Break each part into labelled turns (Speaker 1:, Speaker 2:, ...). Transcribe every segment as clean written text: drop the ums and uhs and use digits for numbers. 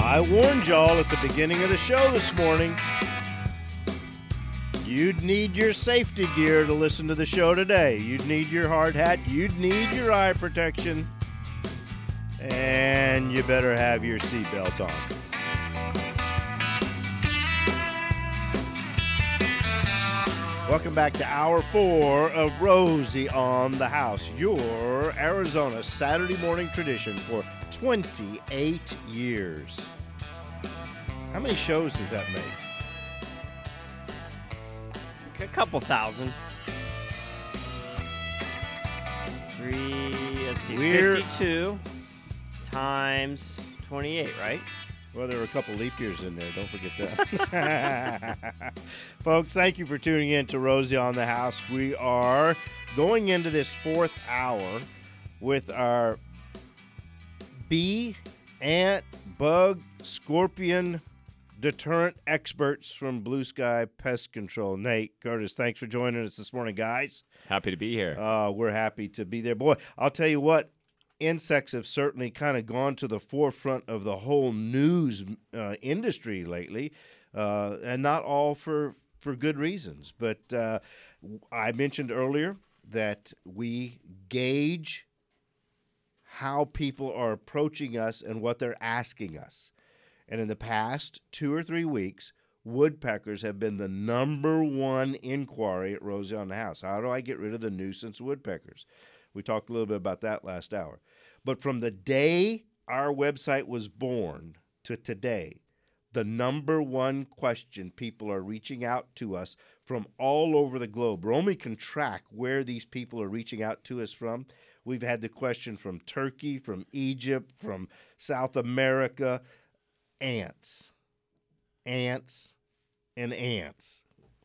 Speaker 1: I warned y'all at the beginning of the show this morning, you'd need your safety gear to listen to the show today. You'd need your hard hat. You'd need your eye protection. And you better have your seatbelt on. Welcome back to Hour 4 of Rosie on the House, your Arizona Saturday morning tradition for 28 years. How many shows does that make?
Speaker 2: A couple thousand. 52 times 28, right?
Speaker 1: Well, there were a couple leap years in there. Don't forget that. Folks, thank you for tuning in to Rosie on the House. We are going into this fourth hour with our bee, ant, bug, scorpion deterrent experts from Blue Sky Pest Control. Nate, Curtis, thanks for joining us this morning, guys.
Speaker 3: Happy to be here.
Speaker 1: We're happy to be there. Boy, I'll tell you what. Insects have certainly kind of gone to the forefront of the whole news industry lately, and not all for good reasons. But I mentioned earlier that we gauge how people are approaching us and what they're asking us. And in the past 2 or 3 weeks, woodpeckers have been the number one inquiry at Rosie on the House. How do I get rid of the nuisance woodpeckers? We talked a little bit about that last hour. But from the day our website was born to today, the number one question people are reaching out to us from all over the globe. Romy can track where these people are reaching out to us from. We've had the question from Turkey, from Egypt, from South America. Ants. Ants and ants.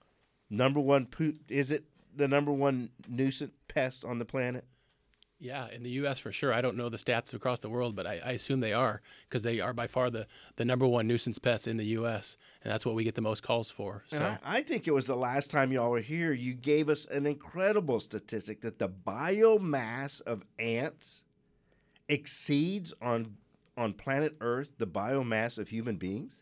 Speaker 1: Is it the number one nuisance pest on the planet?
Speaker 4: Yeah, in the U.S. for sure. I don't know the stats across the world, but I assume they are, because they are by far the number one nuisance pest in the U.S., and that's what we get the most calls for. So
Speaker 1: and I think it was the last time y'all were here, you gave us an incredible statistic that the biomass of ants exceeds on planet Earth the biomass of human beings.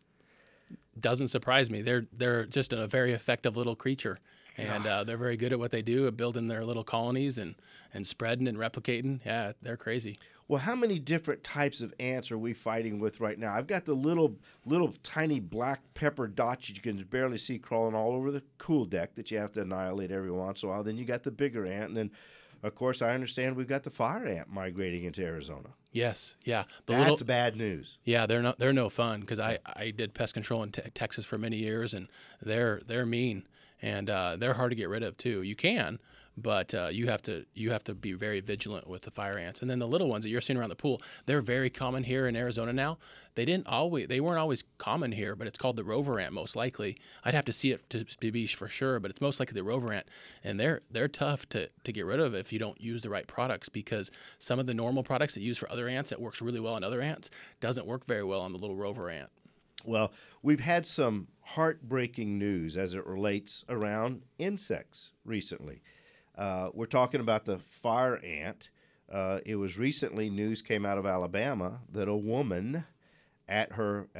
Speaker 4: Doesn't surprise me. They're just a very effective little creature. And they're very good at what they do, at building their little colonies and spreading and replicating. Yeah, they're crazy.
Speaker 1: Well, how many different types of ants are we fighting with right now? I've got the little tiny black pepper dots you can barely see crawling all over the cool deck that you have to annihilate every once in a while. Then you got the bigger ant, and then, of course, I understand we've got the fire ant migrating into Arizona.
Speaker 4: Yes, yeah.
Speaker 1: That's bad news.
Speaker 4: Yeah, they're no fun, because I did pest control in Texas for many years, and they're mean. And they're hard to get rid of too. You can, but you have to be very vigilant with the fire ants. And then the little ones that you're seeing around the pool, they're very common here in Arizona now. They weren't always common here, but it's called the rover ant most likely. I'd have to see it to be for sure, but it's most likely the rover ant. And they're tough to get rid of if you don't use the right products, because some of the normal products that you use for other ants that works really well on other ants doesn't work very well on the little rover ant.
Speaker 1: Well, we've had some heartbreaking news as it relates around insects recently. We're talking about the fire ant. It was recently, news came out of Alabama that a woman at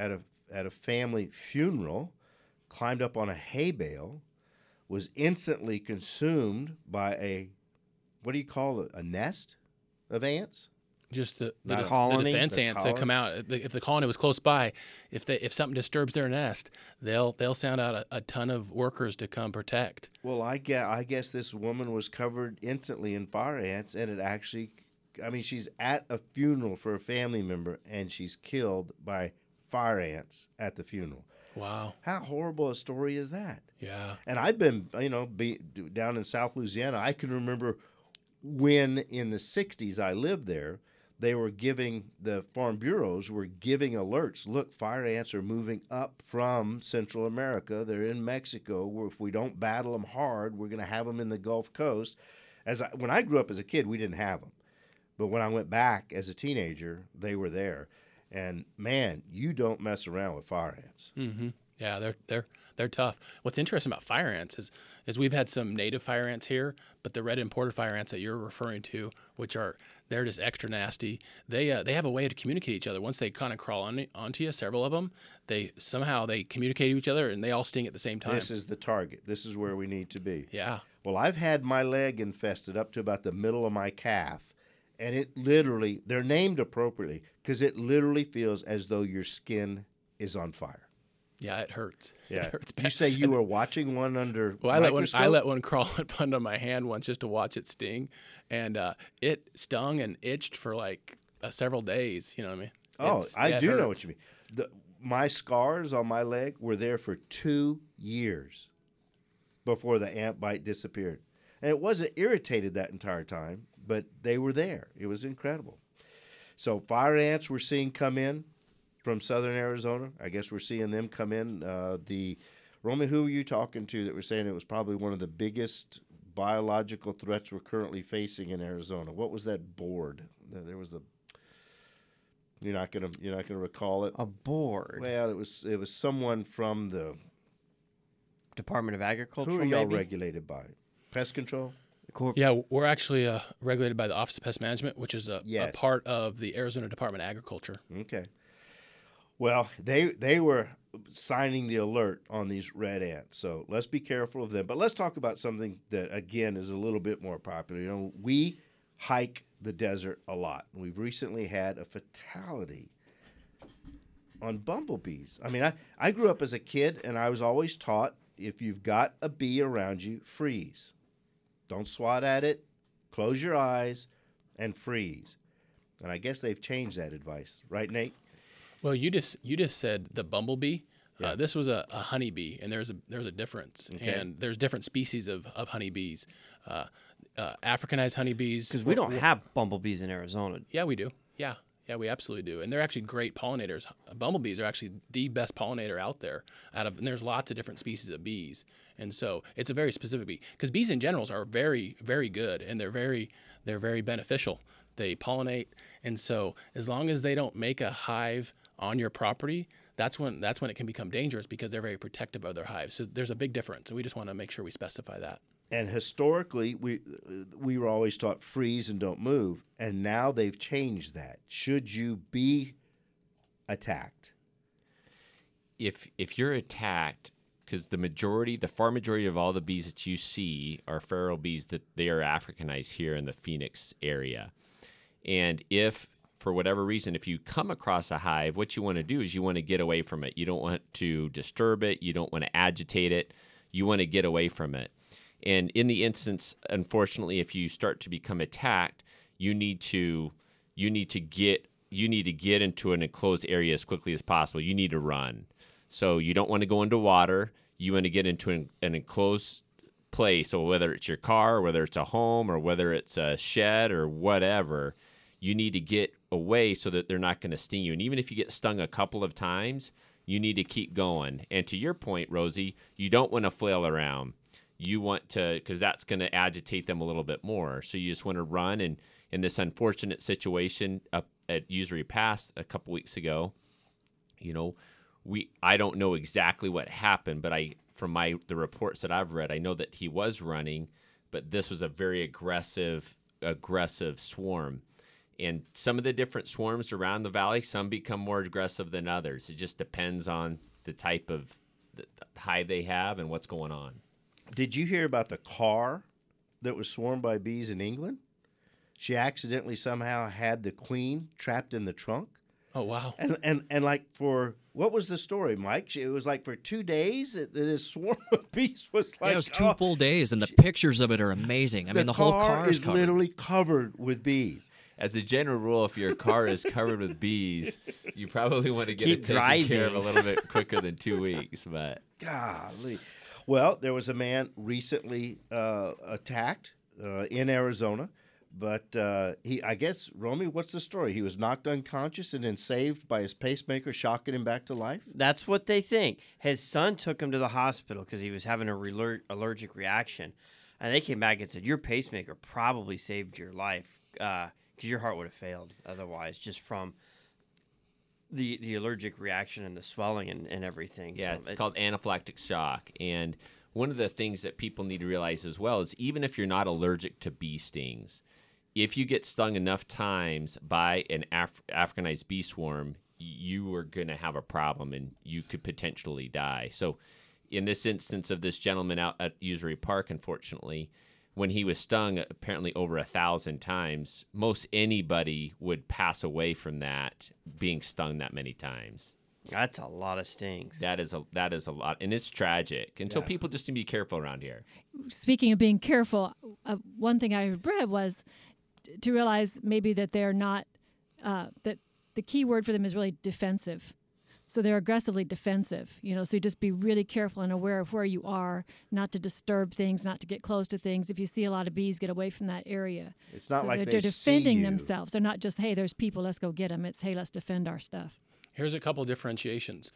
Speaker 1: a family funeral climbed up on a hay bale, was instantly consumed by what do you call it, a nest of ants?
Speaker 4: Just the
Speaker 2: colony,
Speaker 4: defense ants that come out. If the colony was close by, if something disturbs their nest, they'll sound out a ton of workers to come protect.
Speaker 1: Well, I guess this woman was covered instantly in fire ants, and it actually, she's at a funeral for a family member, and she's killed by fire ants at the funeral.
Speaker 4: Wow.
Speaker 1: How horrible a story is that?
Speaker 4: Yeah.
Speaker 1: And I've been, down in South Louisiana. I can remember when in the 60s I lived there, they were the Farm Bureaus were giving alerts. Look, fire ants are moving up from Central America. They're in Mexico. If we don't battle them hard, we're going to have them in the Gulf Coast. When I grew up as a kid, we didn't have them. But when I went back as a teenager, they were there. And, man, you don't mess around with fire ants.
Speaker 4: Mm-hmm. Yeah, they're tough. What's interesting about fire ants is we've had some native fire ants here, but the red imported fire ants that you're referring to, they're just extra nasty. They have a way to communicate each other. Once they kind of crawl onto you, several of them, they communicate to each other and they all sting at the same time.
Speaker 1: This is the target. This is where we need to be.
Speaker 4: Yeah.
Speaker 1: Well, I've had my leg infested up to about the middle of my calf, and it literally, they're named appropriately because it literally feels as though your skin is on fire.
Speaker 4: Yeah, it hurts.
Speaker 1: Yeah.
Speaker 4: It hurts
Speaker 1: You
Speaker 4: bad.
Speaker 1: say you were watching one under
Speaker 4: Well,
Speaker 1: microscope?
Speaker 4: I let one crawl up under my hand once just to watch it sting, and it stung and itched for like several days. You know what I mean?
Speaker 1: Oh, I
Speaker 4: it
Speaker 1: do know
Speaker 4: hurts.
Speaker 1: what you mean. My scars on my leg were there for 2 years before the ant bite disappeared. And it wasn't irritated that entire time, but they were there. It was incredible. So fire ants we're seeing come in from southern Arizona. I guess we're seeing them come in. Romy, who were you talking to that were saying it was probably one of the biggest biological threats we're currently facing in Arizona? What was that board? There was a. You're not gonna recall it.
Speaker 2: A board.
Speaker 1: Well, it was someone from the.
Speaker 2: Department of Agriculture.
Speaker 1: Who are y'all
Speaker 2: maybe?
Speaker 1: regulated by? Pest control.
Speaker 4: Yeah, we're actually regulated by the Office of Pest Management, which is a
Speaker 1: Yes.
Speaker 4: part of the Arizona Department of Agriculture.
Speaker 1: Okay. Well, they were signing the alert on these red ants, so let's be careful of them. But let's talk about something that again is a little bit more popular. You know, we hike the desert a lot. We've recently had a fatality on bumblebees. I mean, I grew up as a kid, and I was always taught if you've got a bee around you, freeze. Don't swat at it. Close your eyes and freeze. And I guess they've changed that advice, right, Nate?
Speaker 4: Well, you just said the bumblebee.
Speaker 1: Yeah.
Speaker 4: This was a honeybee, and there's a difference.
Speaker 1: Okay.
Speaker 4: And there's different species of honeybees. Africanized honeybees.
Speaker 2: Because we don't have bumblebees in Arizona.
Speaker 4: Yeah, we do. Yeah, we absolutely do. And they're actually great pollinators. Bumblebees are actually the best pollinator out there. And there's lots of different species of bees. And so it's a very specific bee. Because bees in general are very, very good, and they're very beneficial. They pollinate, and so as long as they don't make a hive on your property, that's when it can become dangerous because they're very protective of their hives. So there's a big difference, and we just want to make sure we specify that.
Speaker 1: And historically, we were always taught freeze and don't move, and now they've changed that. Should you be attacked?
Speaker 3: If you're attacked, because the far majority of all the bees that you see are feral bees that they are Africanized here in the Phoenix area. And if, for whatever reason, if you come across a hive, what you want to do is you want to get away from it. You don't want to disturb it. You don't want to agitate it. You want to get away from it. And in the instance, unfortunately, if you start to become attacked, you need to get into an enclosed area as quickly as possible. You need to run. So you don't want to go into water. You want to get into an enclosed place. So whether it's your car, or whether it's a home, or whether it's a shed or whatever, you need to get away so that they're not going to sting you. And even if you get stung a couple of times, you need to keep going. And to your point, Rosie, you don't want to flail around. You want to, because that's going to agitate them a little bit more. So you just want to run. And in this unfortunate situation up at Usury Pass a couple weeks ago, you know, I don't know exactly what happened, but from the reports that I've read, I know that he was running, but this was a very aggressive swarm. And some of the different swarms around the valley, some become more aggressive than others. It just depends on the type of the hive they have and what's going on.
Speaker 1: Did you hear about the car that was swarmed by bees in England? She accidentally somehow had the queen trapped in the trunk.
Speaker 4: Oh, wow.
Speaker 1: And like for, what was the story, Mike? It was like for 2 days, this swarm of bees was like...
Speaker 5: Yeah, it was 2 full days, and the pictures of it are amazing. I mean, the whole car
Speaker 1: is
Speaker 5: covered.
Speaker 1: literally covered with bees.
Speaker 3: As a general rule, if your car is covered with bees, you probably want to get
Speaker 2: Keep
Speaker 3: it taken care of a
Speaker 2: driving.
Speaker 3: little bit quicker than 2 weeks. But
Speaker 1: Golly. Well, there was a man recently attacked in Arizona, but I guess, Romy, what's the story? He was knocked unconscious and then saved by his pacemaker, shocking him back to life?
Speaker 2: That's what they think. His son took him to the hospital because he was having an allergic reaction. And they came back and said, your pacemaker probably saved your life because your heart would have failed otherwise, just from the allergic reaction and the swelling and everything.
Speaker 3: Yeah,
Speaker 2: So
Speaker 3: it's called anaphylactic shock. And one of the things that people need to realize as well is even if you're not allergic to bee stings, if you get stung enough times by an Africanized bee swarm, you are going to have a problem and you could potentially die. So in this instance of this gentleman out at Usury Park, unfortunately, when he was stung apparently over 1,000 times, most anybody would pass away from that being stung that many times.
Speaker 2: That's a lot of stings.
Speaker 3: That is a lot, and it's tragic. And so people just need to be careful around here.
Speaker 6: Speaking of being careful, one thing I read was to realize maybe that they're not, that the key word for them is really defensive. So they're aggressively defensive, so you just be really careful and aware of where you are, not to disturb things, not to get close to things. If you see a lot of bees, get away from that area.
Speaker 1: It's not like
Speaker 6: they're
Speaker 1: they
Speaker 6: defending
Speaker 1: see you.
Speaker 6: themselves. They're not just, hey, there's people, let's go get them. It's, hey, let's defend our stuff.
Speaker 4: Here's a couple differentiations.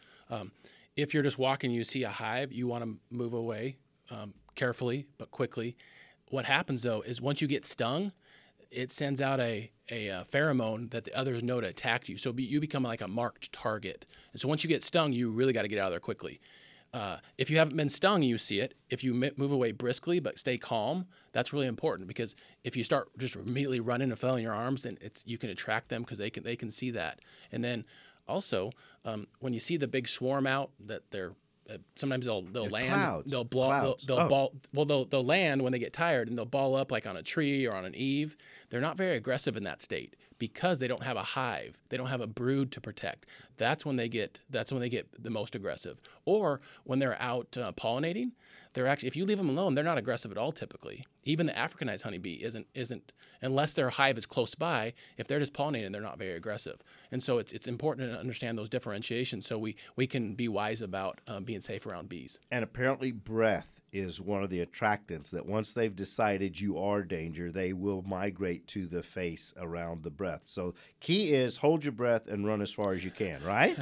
Speaker 4: If you're just walking, you see a hive, you want to move away carefully but quickly. What happens, though, is once you get stung, it sends out a pheromone that the others know to attack you. So you become like a marked target. And so once you get stung, you really got to get out of there quickly. If you haven't been stung, you see it. If you move away briskly but stay calm, that's really important, because if you start just immediately running and flailing your arms, then you can attract them because they can see that. And then also, when you see the big swarm out, that they're sometimes they'll land,
Speaker 1: clouds.
Speaker 4: they'll blow,
Speaker 1: Clouds.
Speaker 4: they'll land when they get tired, and they'll ball up like on a tree or on an eave. They're not very aggressive in that state because they don't have a hive, they don't have a brood to protect. That's when they get the most aggressive. Or when they're out pollinating, they're actually, if you leave them alone, they're not aggressive at all typically. Even the Africanized honeybee isn't unless their hive is close by. If they're just pollinating, they're not very aggressive. And so it's important to understand those differentiations so we can be wise about being safe around bees.
Speaker 1: And apparently breath is one of the attractants that once they've decided you are danger, they will migrate to the face around the breath. So key is hold your breath and run as far as you can, right?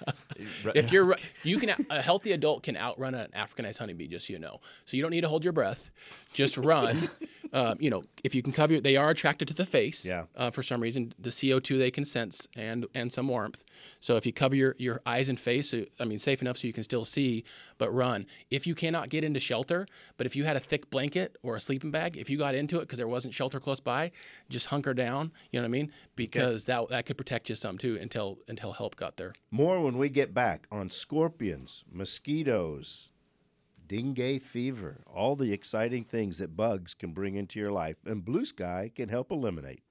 Speaker 4: If a healthy adult can outrun an Africanized honeybee, just so you know. So you don't need to hold your breath, just run. If you can cover they are attracted to the face.
Speaker 1: Yeah.
Speaker 4: For some reason, the CO2 they can sense and some warmth. So if you cover your eyes and face, safe enough so you can still see, but run. If you cannot get into shelter, but if you had a thick blanket or a sleeping bag, if you got into it because there wasn't shelter close by, just hunker down. You know what I mean? Because that could protect you some too until help got there.
Speaker 1: More when we get back on scorpions, mosquitoes, dengue fever, all the exciting things that bugs can bring into your life and Blue Sky can help eliminate.